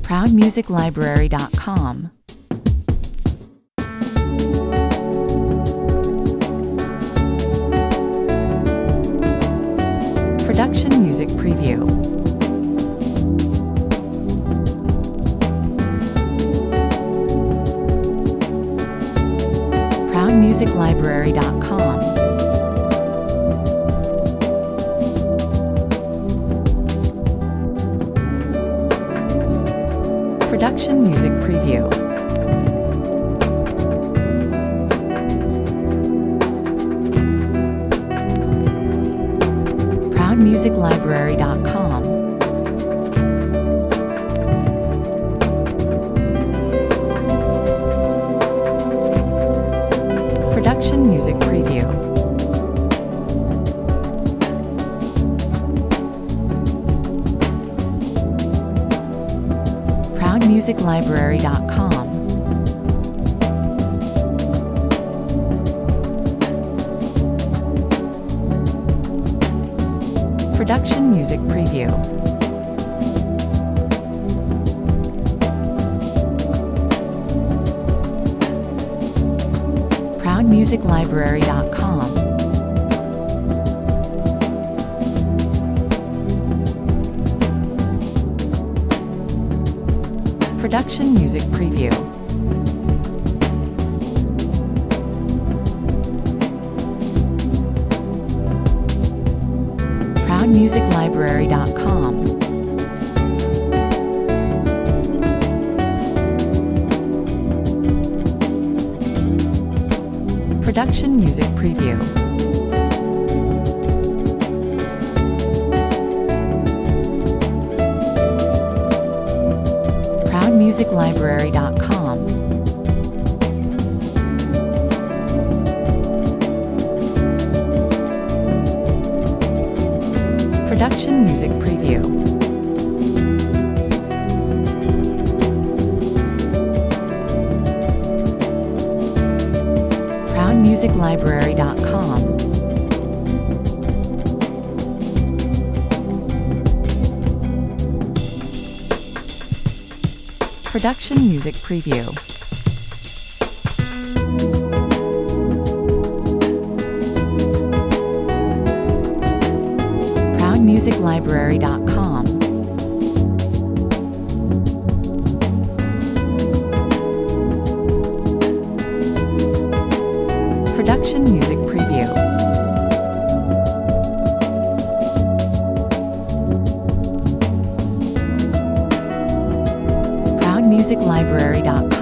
ProudMusicLibrary.com. Production Music Preview. ProudMusicLibrary.com. Production Music Preview. ProudMusicLibrary.com. Production Music Preview. ProudMusicLibrary.com. Production Music Preview. ProudMusicLibrary.com. Production Music Preview. ProudMusicLibrary.com. Production Music Preview. ProudMusicLibrary.com. Production Music Preview. ProudMusicLibrary.com. Production Music Preview. ProudMusicLibrary.com. Production Music Preview. ProudMusicLibrary.com.